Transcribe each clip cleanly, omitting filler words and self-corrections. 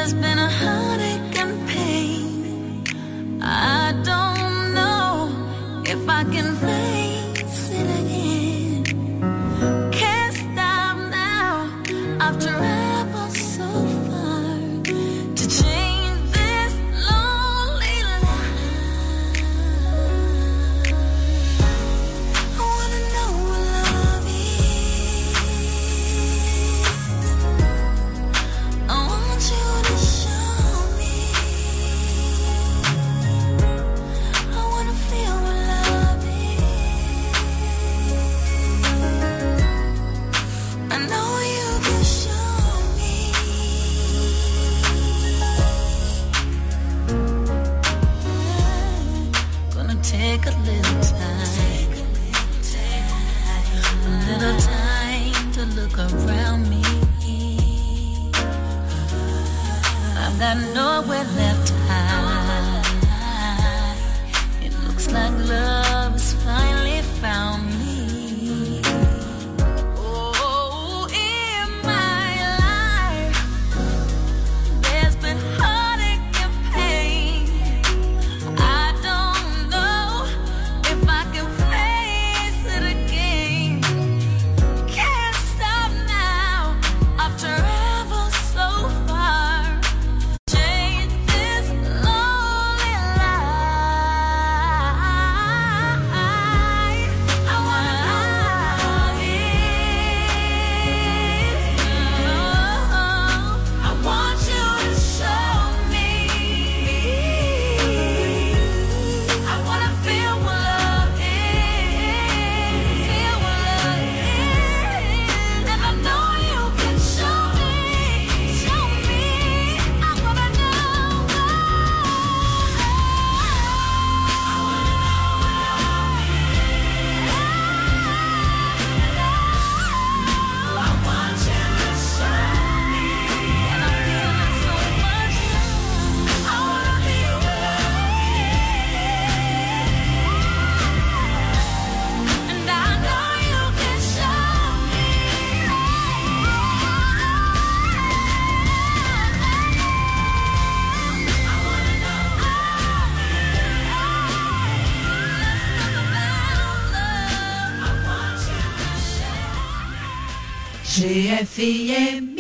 GFIM.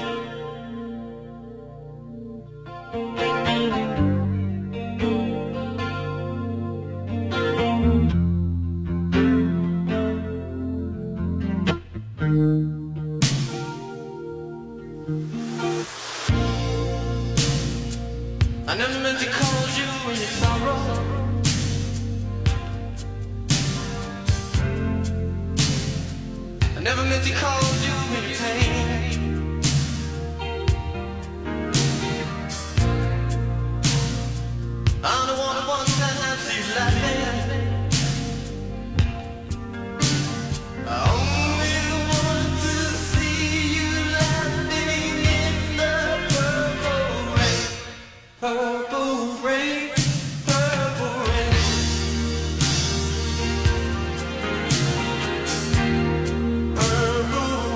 I never meant to call you in your sorrow. I never meant to call you in your pain. I'm the one who wants to have you laughing. I only want to see you laughing in the purple rain. Purple rain, purple rain. Purple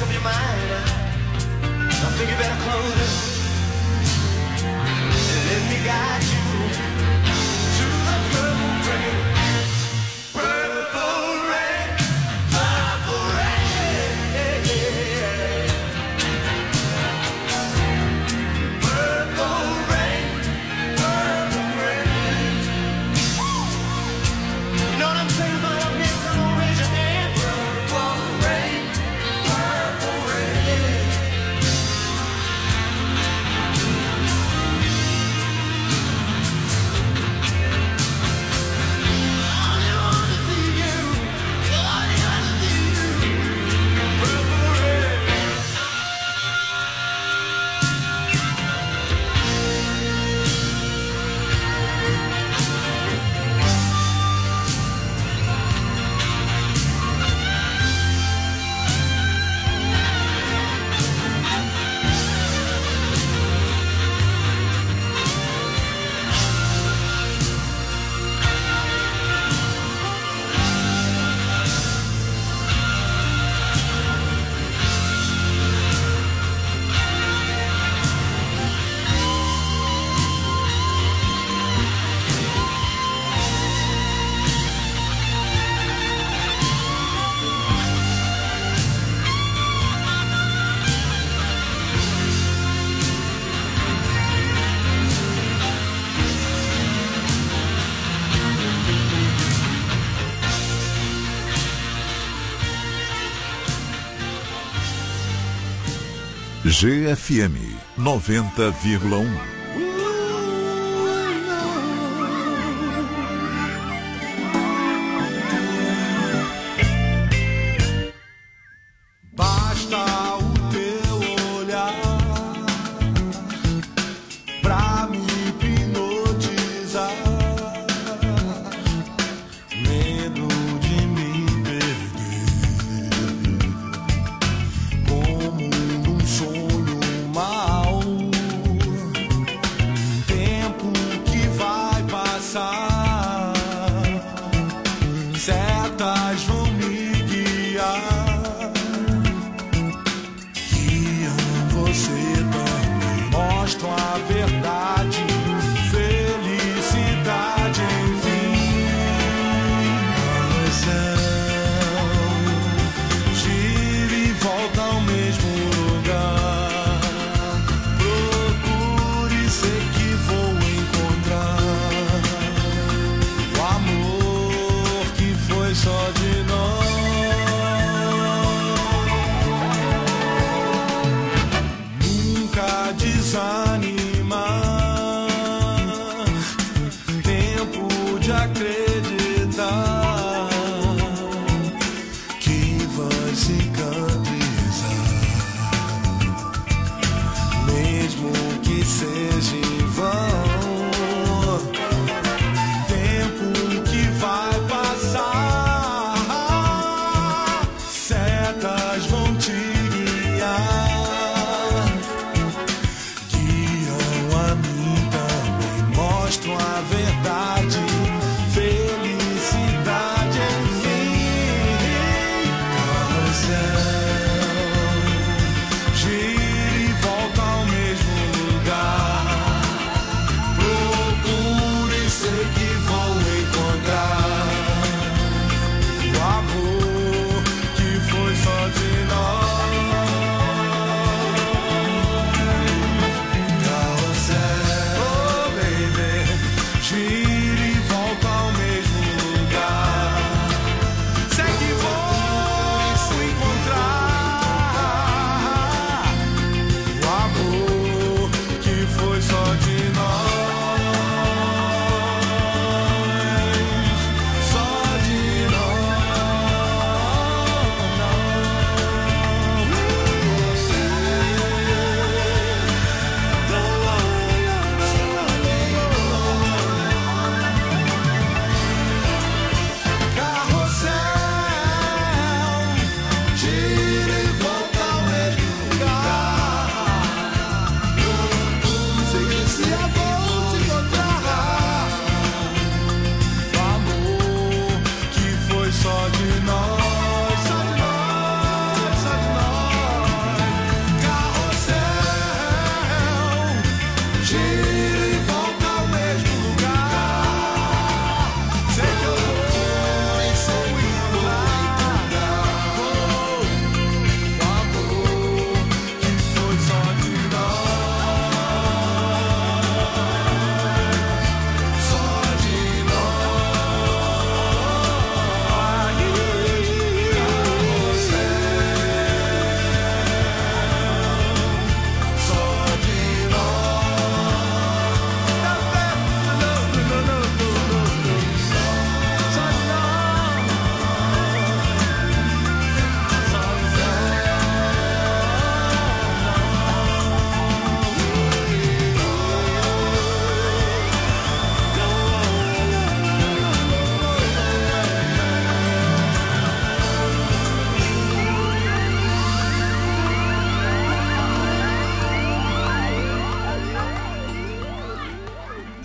up your mind. I think you better close it and let me guide you to the purple rain. Purple rain, purple rain. Purple rain, purple rain. You know what I'm saying about up here? Come on, raise your hand. Purple rain, purple rain. GFM 90,1. Basta o teu olhar pra me hipnotizar, medo de me perder, como num sonho mau.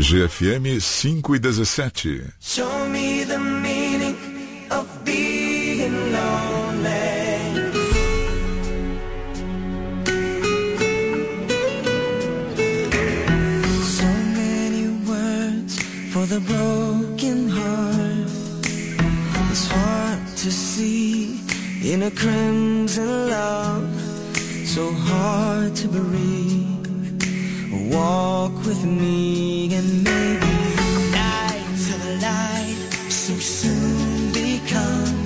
GFM 5:17. Show me the meaning of being lonely. So many words for the broken heart. It's hard to see in a crimson love. So hard to breathe. Walk with me and maybe night to the light so soon become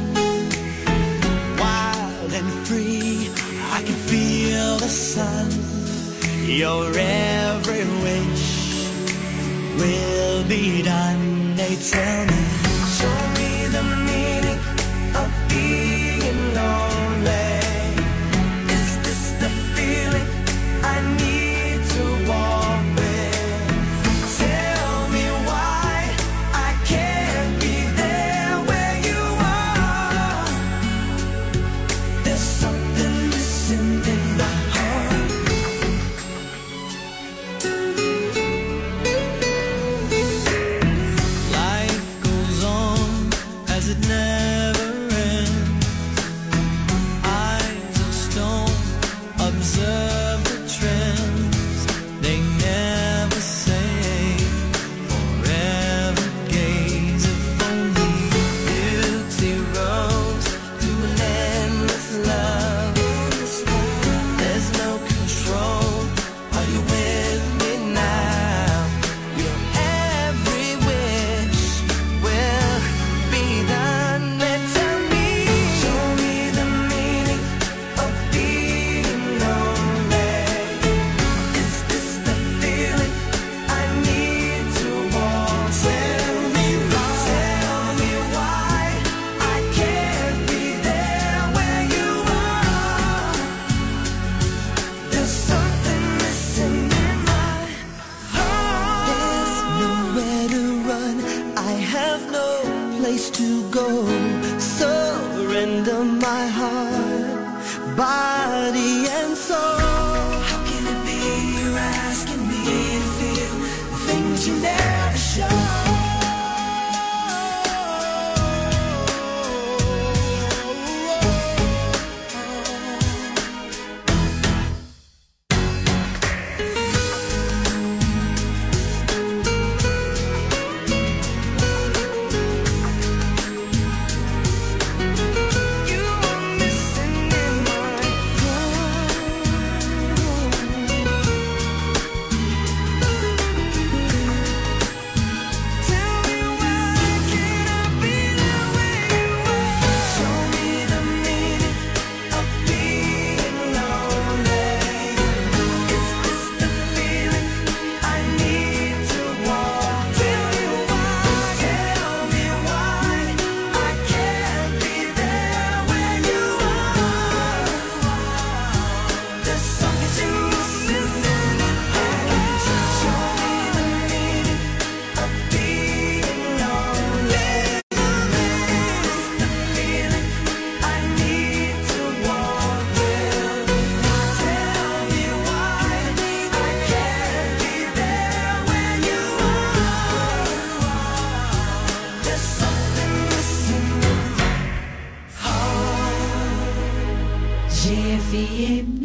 wild and free. I can feel the sun. Your every wish will be done. They tell me, show me the meaning of being lonely. Is this the feeling I need to walk with? Tell me why I can't be there where you are. There's something missing in my heart. Life goes on as it never ends. Eyes of stone observe the trends. They never say forever gaze. If only beauty rose to an endless love. There's no control. Are you with me now? Your every wish will be done. They tell me, show me the meaning of being lonely. Is this the feeling I need to walk? Tell me why I can't be there where you are. There's something missing in my heart. There's nowhere to run. I have no place to go. Surrender my heart, body and soul. How can it be you're asking me to feel the things you never show? You are missing in my heart. Tell me why can't I be there where you are? Show me the meaning of being lonely. Is this the feeling I need to walk? Tell me why I can't be there where you are. There's something missing in my heart. Show me the meaning of being lonely. Is the feeling I need to walk with? Tell me why I can't be there where you are. There's something missing in my heart. GFM.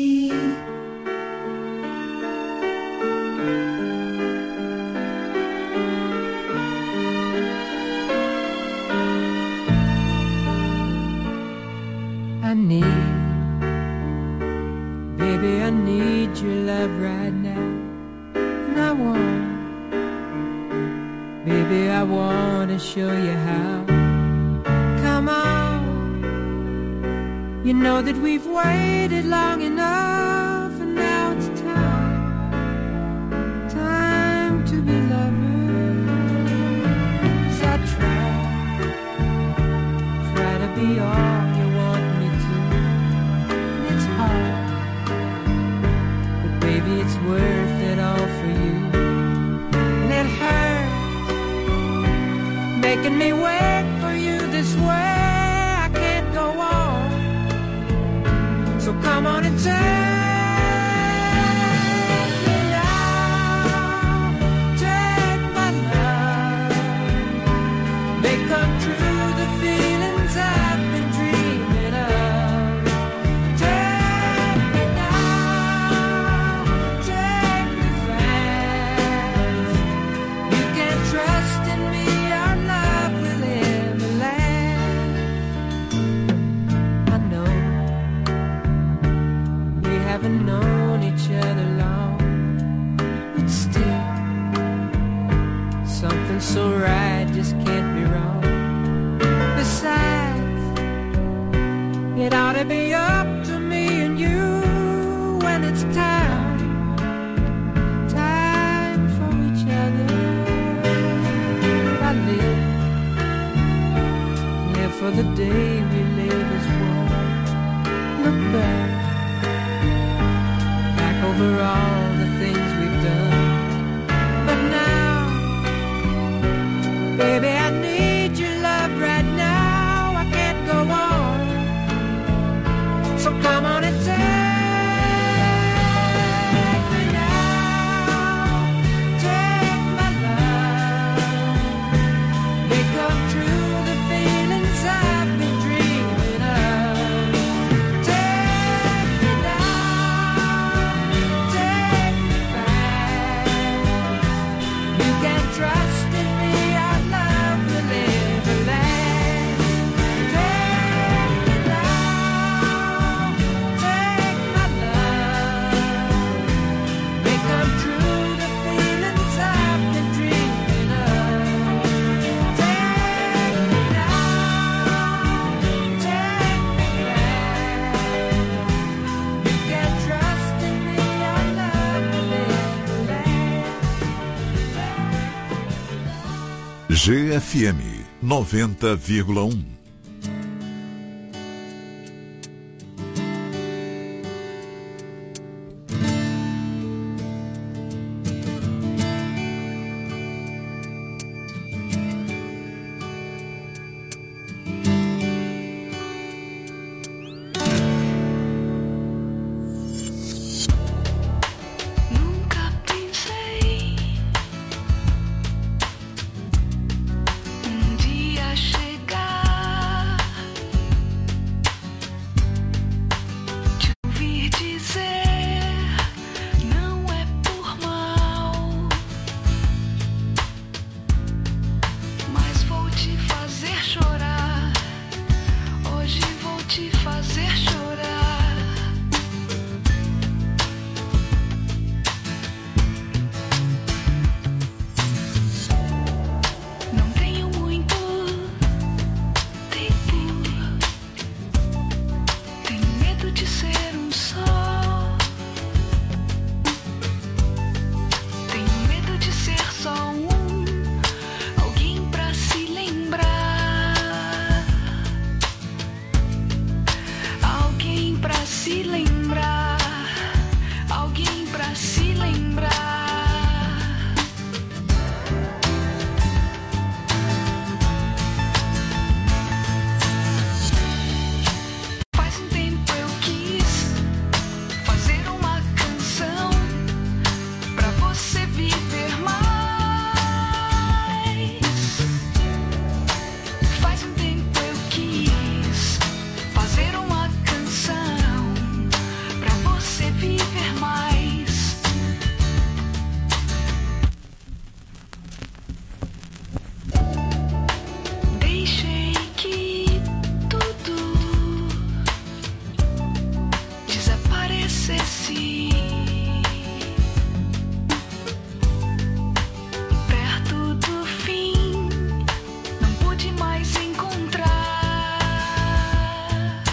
I need your love right now. And I want to show you how. Come on. You know that we've waited long enough, and now it's time to be lovers. I try to be all you want me to, and it's hard, but baby it's worth it all for you. And it hurts making me wait for you this way. I can't go on, so come on and take me now, take haven't known each other long, but still something so right just can't be wrong. Besides, it ought to be up to me and you when it's time for each other. I live for the day we live as one. Look back over all the things we've done. But now, baby, I need your love right now. I can't go on. So come on and take me now. Take my love. Make come true the feelings I've been dreaming of. Take me now. Take me fast. You can trust in me. Our love will never last. Take me now. Take my love. Make come true the feelings I've been dreaming of. Take me now. Take me fast. You can trust in me. Our love will never last. GFM 90,1. Nunca pensei dia chegar, te ouvir dizer não é por mal, mas vou te fazer chorar. Hoje vou te fazer chorar. Não tenho muito tempo. Tenho medo de ser um só. Tenho medo de ser só alguém pra se lembrar. Alguém pra se lembrar. Alguém pra se lembrar. Faz um tempo eu quis fazer uma canção pra você viver mais. Faz um tempo eu quis fazer uma canção pra você viver mais. Deixei que tudo desaparecesse. Perto do fim, não pude mais encontrar.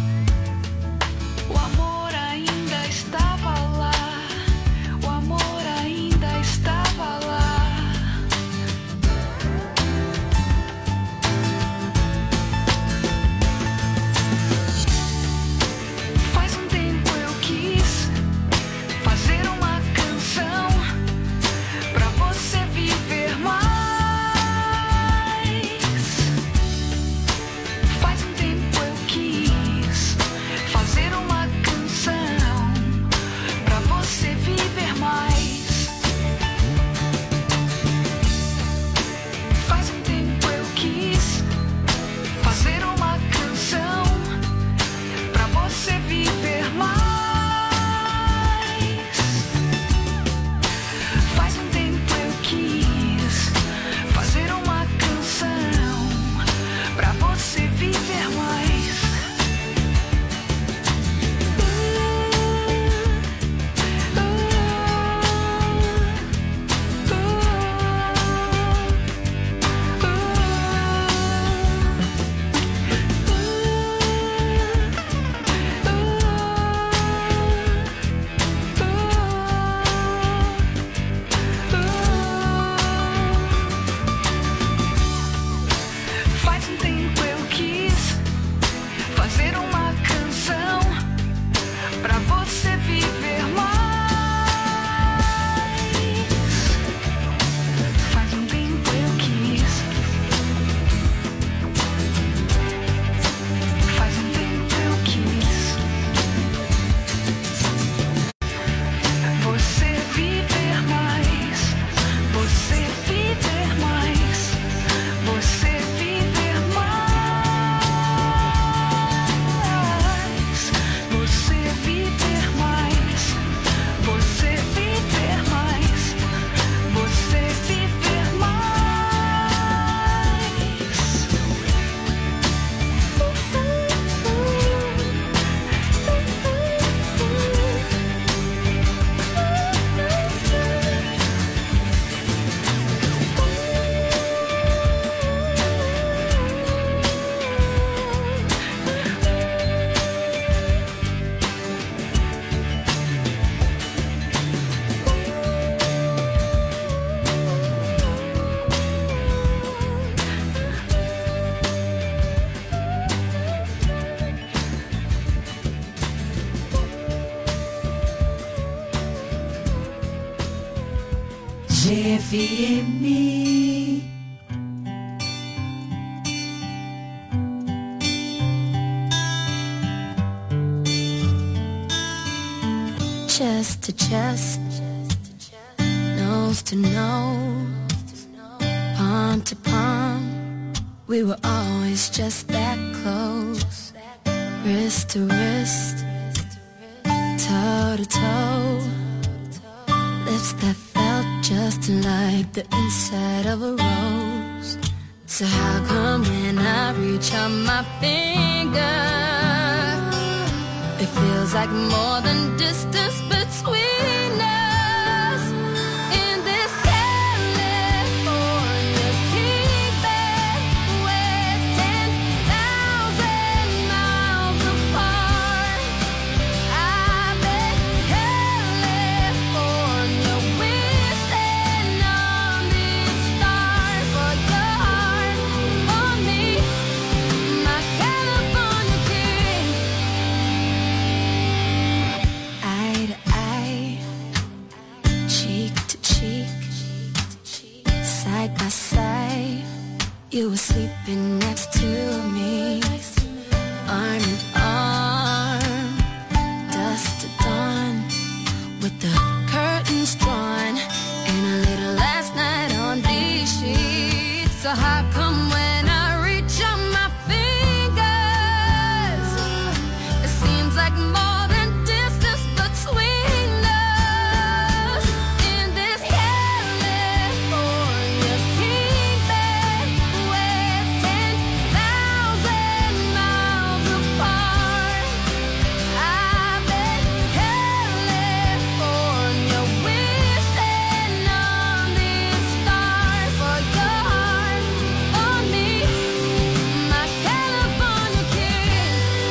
O amor ainda estava lá. O amor ainda estava lá. Faz um tempo eu quis GFM. Chest to chest, nose to nose, palm to palm, we were always just that close. Wrist to wrist, toe to toe, lips that felt just like the inside of a rose. So how come when I reach out my finger, it feels like more than distance between us. In this California keeping, we're 10,000 miles apart. I bet California wishing on these stars for your heart, for me, my California king. Eye to eye, cheek to cheek, side by side, you were sleeping next to me, arm in arm, dusk to dawn, with the curtains drawn, and a little last night on these sheets. So how come when I reach out my fingers, it seems like more than distance between us. In this California keeping, we're 10,000 miles apart. I bet California wishing on these stars for your heart, for me, my California king.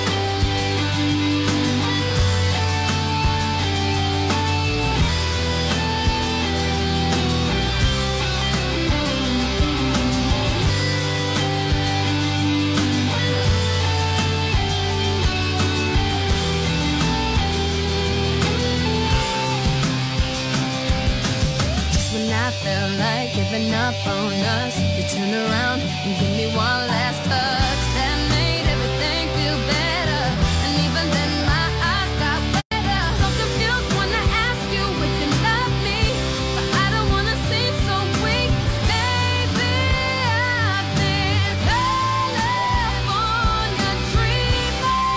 Just when I felt like giving up on us, you turned around and gave me one last touch that made everything feel better. And even then my eyes got wetter. So confused when I ask you if you love me, but I don't wanna seem so weak. Maybe I've been California dreaming.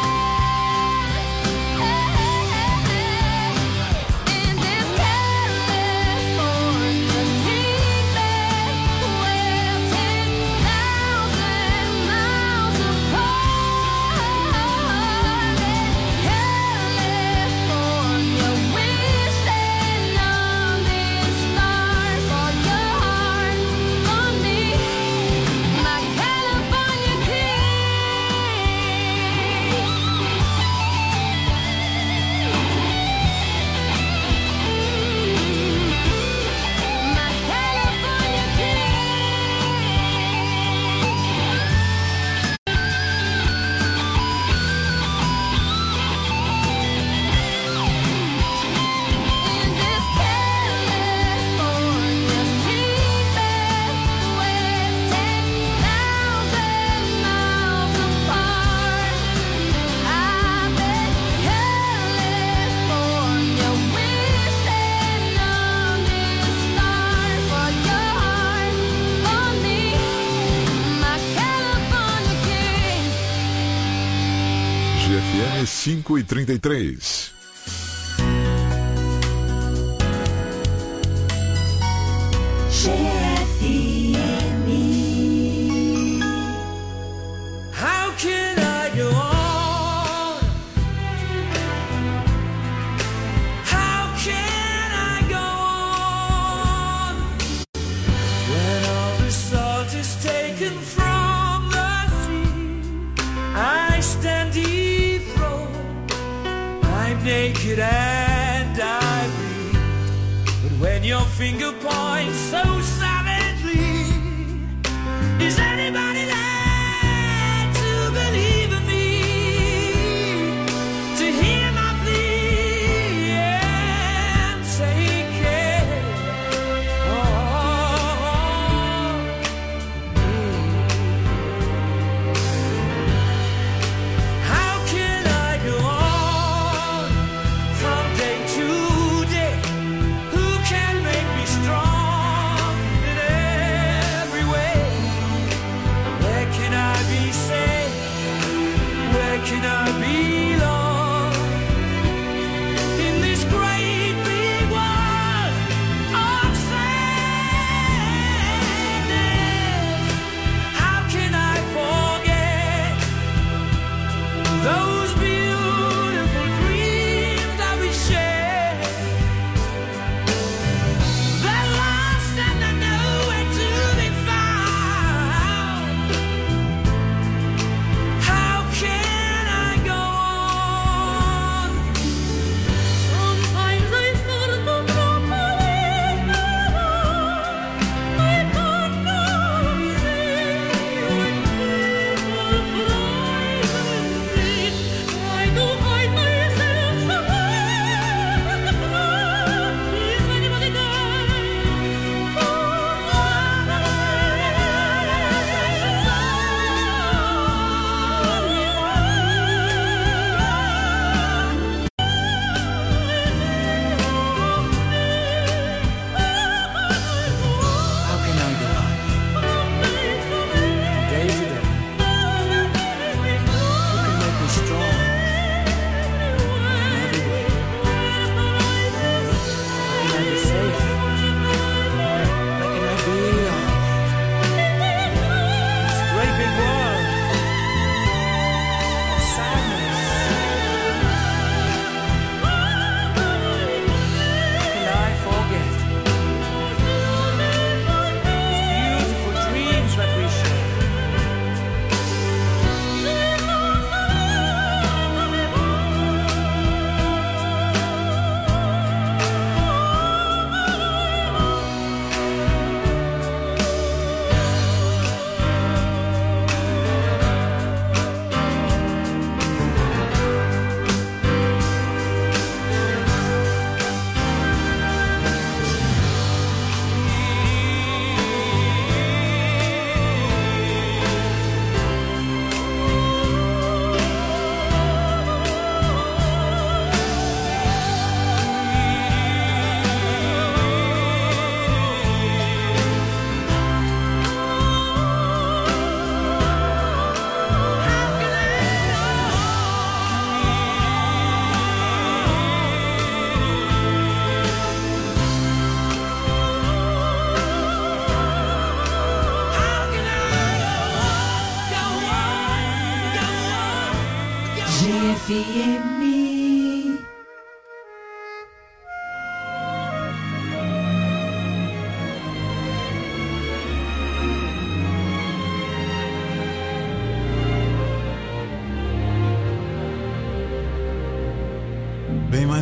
In this California keeping, we're 10,000 miles apart. California wishing on these stars for your heart, for me, my California king. My California In this California keeping, we're 10,000 miles apart. I bet California wishing on these stars for your heart, for me, my California king. GFM 5:33. How can I go on? How can I go on when all the salt is taken from the sea? I stand dethroned, I'm naked and I bleed. But when your finger points so savagely, is anybody there to believe in me? To hear my plea and take care? Oh,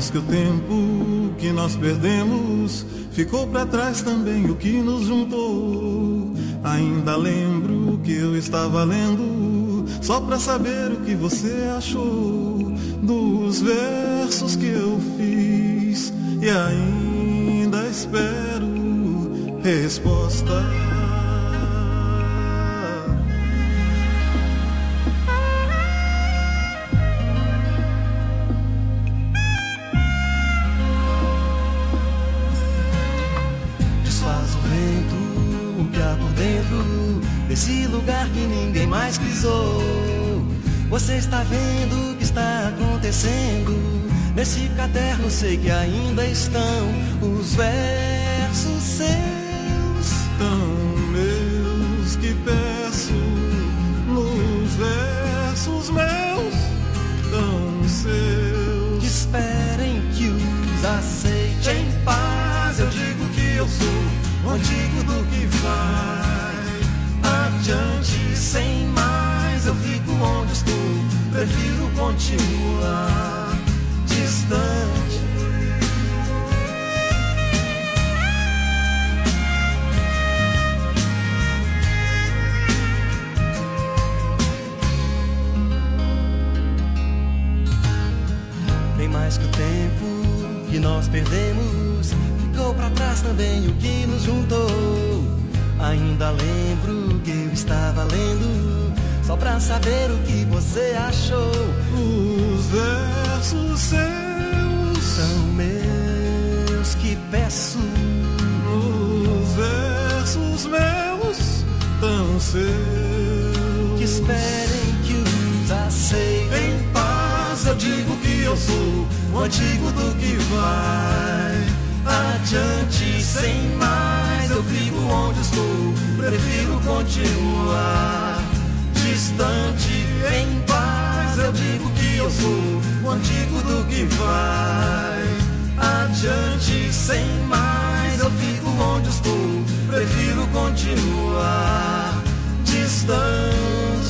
mais que o tempo que nós perdemos, ficou pra trás também o que nos juntou. Ainda lembro que eu estava lendo, só pra saber o que você achou dos versos que eu fiz, e ainda espero resposta. Esse lugar que ninguém mais pisou. Você está vendo o que está acontecendo? Nesse caderno sei que ainda estão os versos seus, tão meus que peço, nos versos meus, tão seus, que esperem que os aceite em paz. Eu digo que eu sou o antigo do que vai adiante sem mais. Eu fico onde estou, prefiro continuar distante. Bem mais que o tempo que nós perdemos, ficou pra trás também o que nos juntou. Ainda lembro que eu estava lendo, só pra saber o que você achou. Os versos seus são meus que peço, os versos meus tão seus, que esperem que os aceitem em paz. Eu digo que eu sou o antigo do que vai adiante sem mais. Eu fico onde estou, prefiro continuar distante em paz. Eu digo que eu sou o antigo do que vai adiante sem mais. Eu fico onde estou, prefiro continuar distante.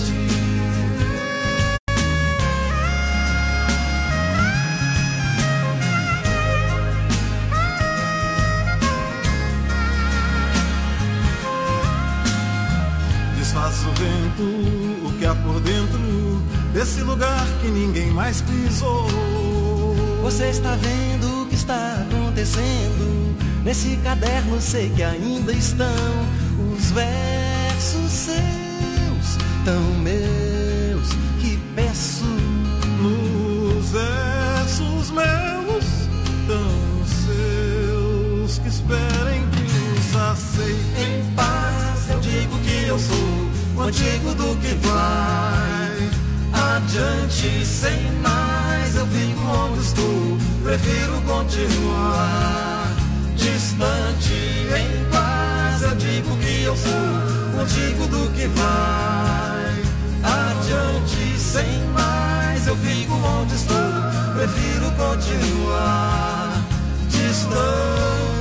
Desfaz o vento, o que há por dentro desse lugar que ninguém mais pisou. Você está vendo o que está acontecendo? Nesse caderno sei que ainda estão os versos seus, tão meus que peço, nos versos meus, tão seus, que esperem que os aceitem em paz. Eu digo que eu sou o antigo do que vai adiante sem mais. Eu fico onde estou, prefiro continuar distante em paz. Eu digo que eu sou o antigo do que vai adiante sem mais. Eu fico onde estou, prefiro continuar distante.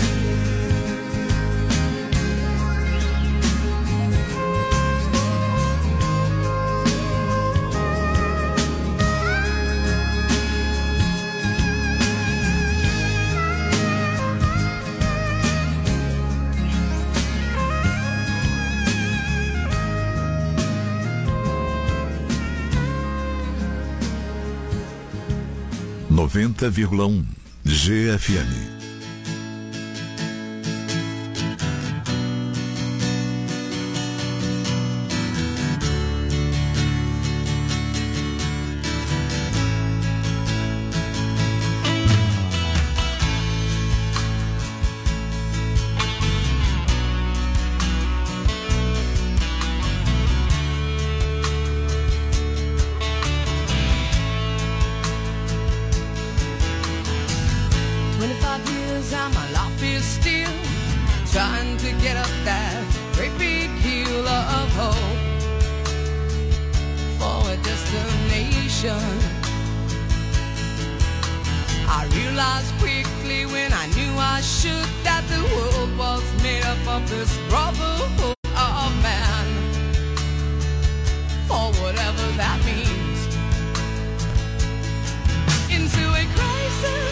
(90,1) GFM. I realized quickly when I knew I should that the world was made up of this brotherhood of man. For whatever that means. Into a crisis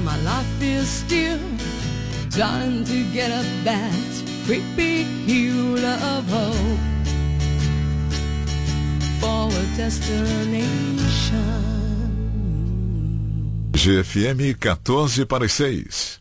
my life is still trying to get up that great big hill of hope for a destination. GFM 14 para as 6.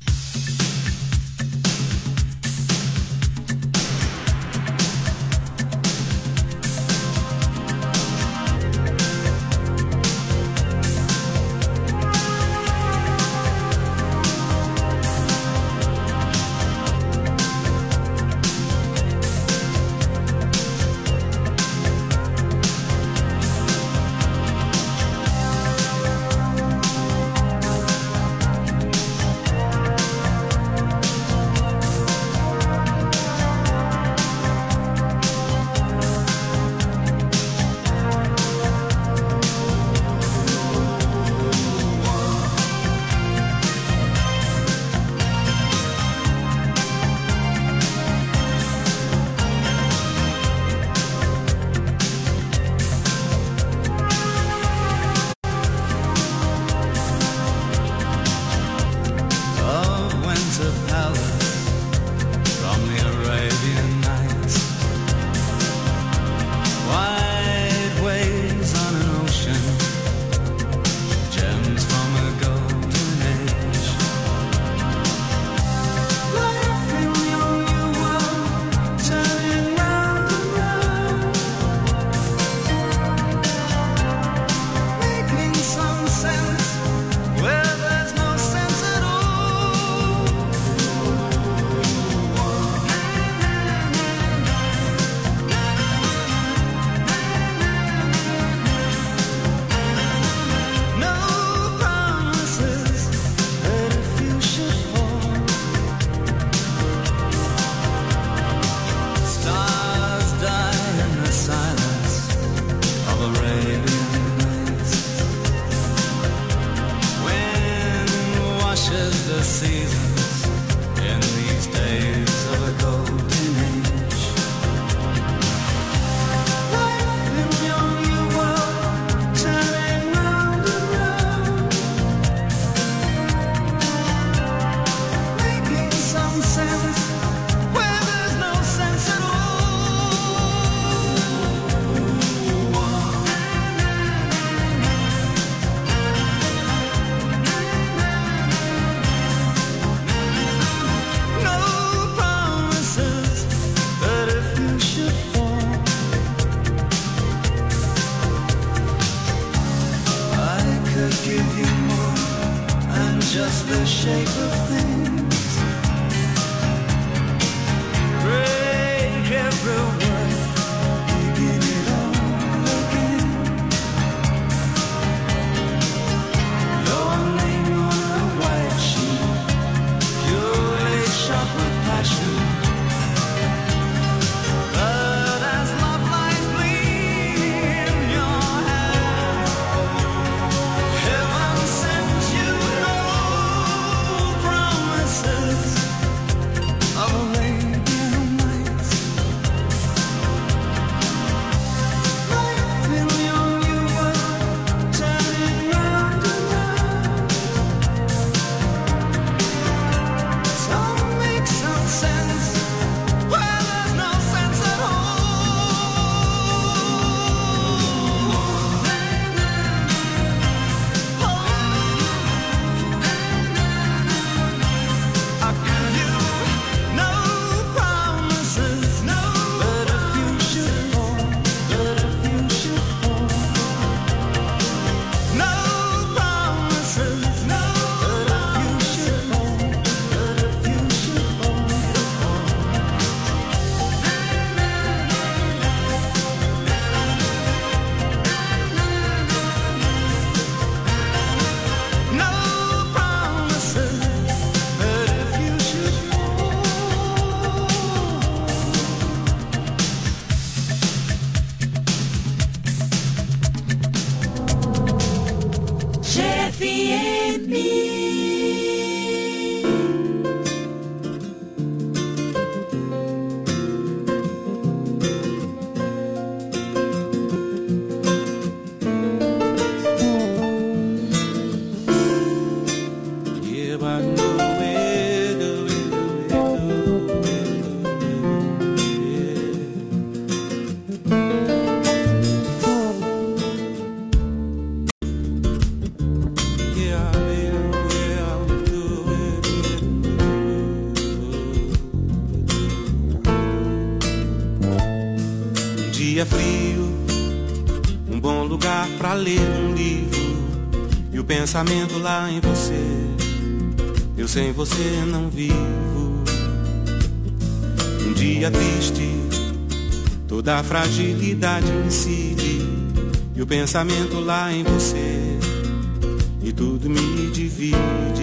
lugar pra ler um livro e o pensamento lá em você. Eu sem você não vivo. Um dia triste, toda a fragilidade incide e o pensamento lá em você e tudo me divide.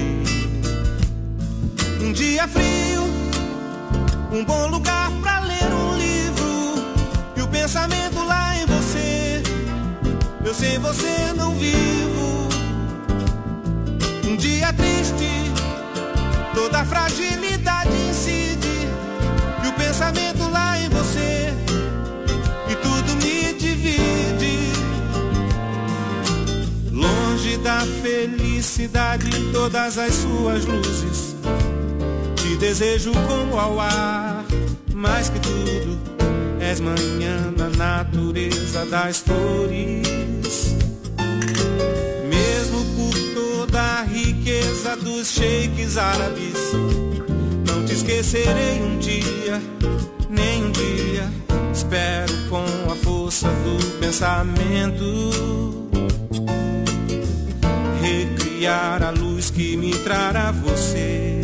Um dia frio, um bom lugar pra ler um livro e o pensamento lá em você. Eu sem você não vivo. Um dia triste, toda a fragilidade incide e o pensamento lá em você e tudo me divide. Longe da felicidade e todas as suas luzes, te desejo como ao ar, mais que tudo, és manhã na natureza das flores. Mesmo por toda a riqueza dos sheiks árabes, não te esquecerei um dia, nem um dia. Espero com a força do pensamento recriar a luz que me trará você.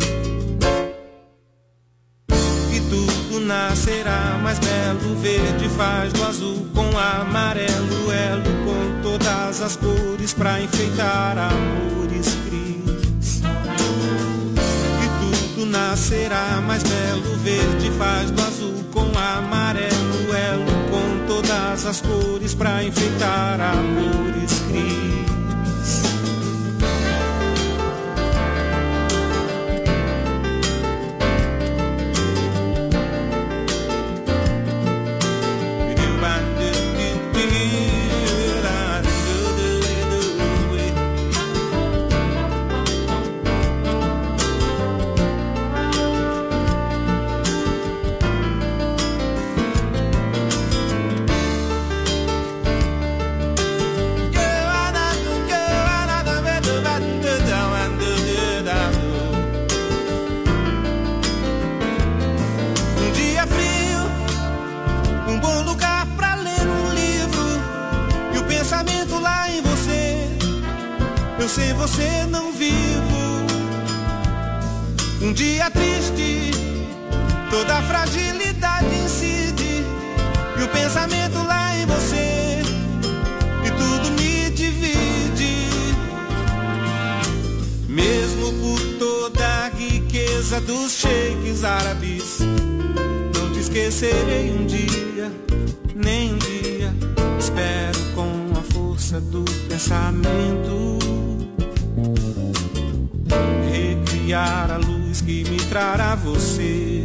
Tudo nascerá mais belo, verde faz do azul com amarelo, elo com todas as cores pra enfeitar amores cris. E tudo nascerá mais belo, verde faz do azul com amarelo, elo com todas as cores pra enfeitar amores cris. Sem você não vivo. Um dia triste, toda a fragilidade incide e o pensamento lá em você e tudo me divide. Mesmo por toda a riqueza dos sheiks árabes, não te esquecerei um dia, nem um dia. Espero com a força do pensamento recriar a luz que me trará você.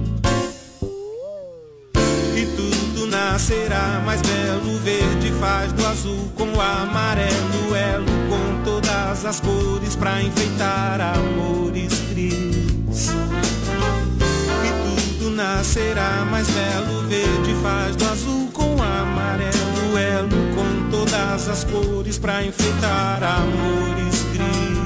E tudo nascerá mais belo, verde faz do azul com o amarelo, elo com todas as cores pra enfeitar amores cris. E tudo nascerá mais belo, verde faz do azul com o amarelo, elo com todas as cores pra enfeitar amores cris.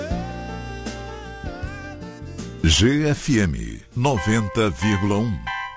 GFM 90,1.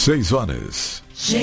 6 horas.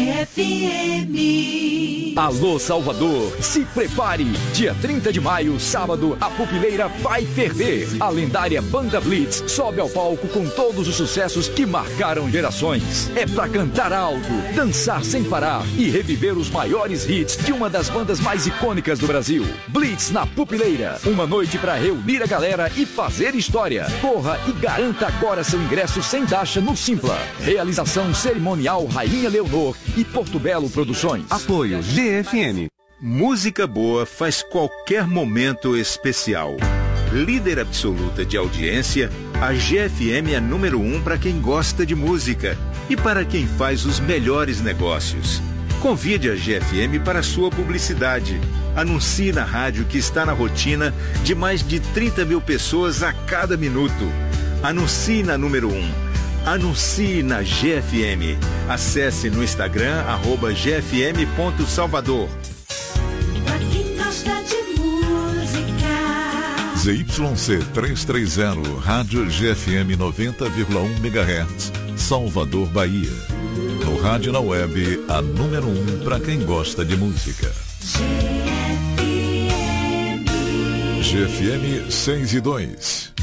GFM. Alô Salvador, se prepare! Dia 30 de maio, sábado, a Pupileira vai ferver. A lendária Banda Blitz sobe ao palco com todos os sucessos que marcaram gerações. É pra cantar alto, dançar sem parar e reviver os maiores hits de uma das bandas mais icônicas do Brasil. Blitz na Pupileira, uma noite pra reunir a galera e fazer história. Corra e garanta agora seu ingresso sem taxa no Simpla. Realização cerimonial Rainha Leonor e Porto Belo Produções. Apoio GFM. Música boa faz qualquer momento especial. Líder absoluta de audiência, a GFM é número 1 para quem gosta de música e para quem faz os melhores negócios. Convide a GFM para sua publicidade. Anuncie na rádio que está na rotina de mais de 30 mil pessoas a cada minuto. Anuncie na número 1. Anuncie na GFM. Acesse no Instagram @gfm.salvador. Pra quem gosta de música. ZYC 330, Rádio GFM 90,1 MHz, Salvador, Bahia. No rádio na web, a número 1 para quem gosta de música. GFM 6:02.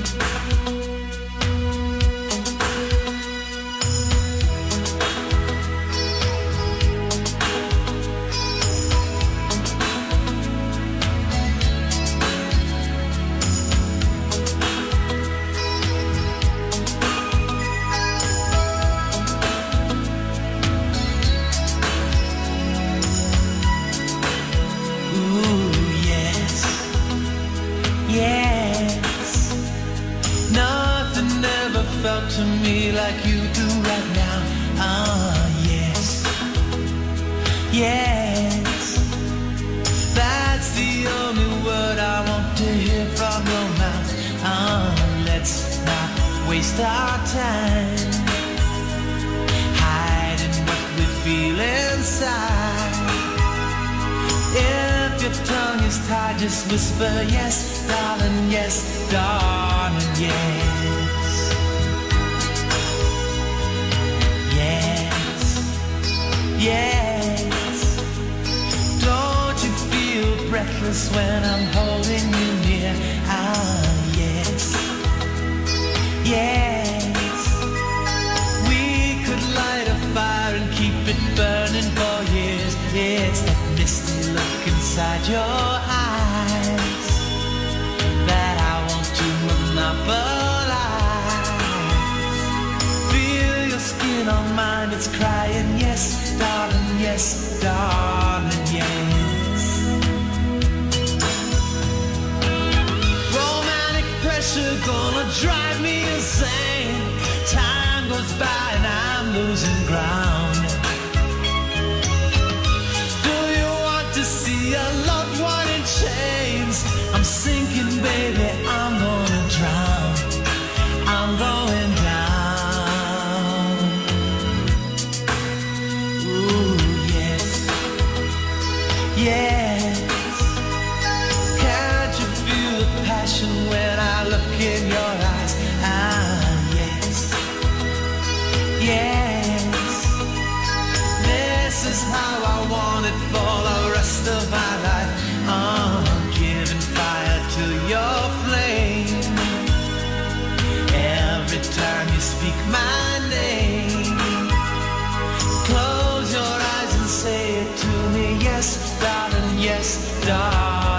Just whisper yes, darling, yes, darling, yes. Yes, yes. Don't you feel breathless when I'm holding you near? Ah, yes, yes. We could light a fire and keep it burning for years. It's that misty look inside your eyes that I want to monopolize. Feel your skin on mine, it's crying, yes, darling, yes, darling, yes. Romantic pressure gonna drive me insane. Time goes by and I'm losing ground. Do you want to see a loved one in chains? I'm sinking, baby, I'm gonna drown. I'm going down. Ooh, yes, yes. Can't you feel the passion when I look in your eyes? Ah, yes, yes. This is how I want it for the rest of my life. Giving fire to your flame. Every time you speak my name, close your eyes and say it to me. Yes, darling, yes, darling.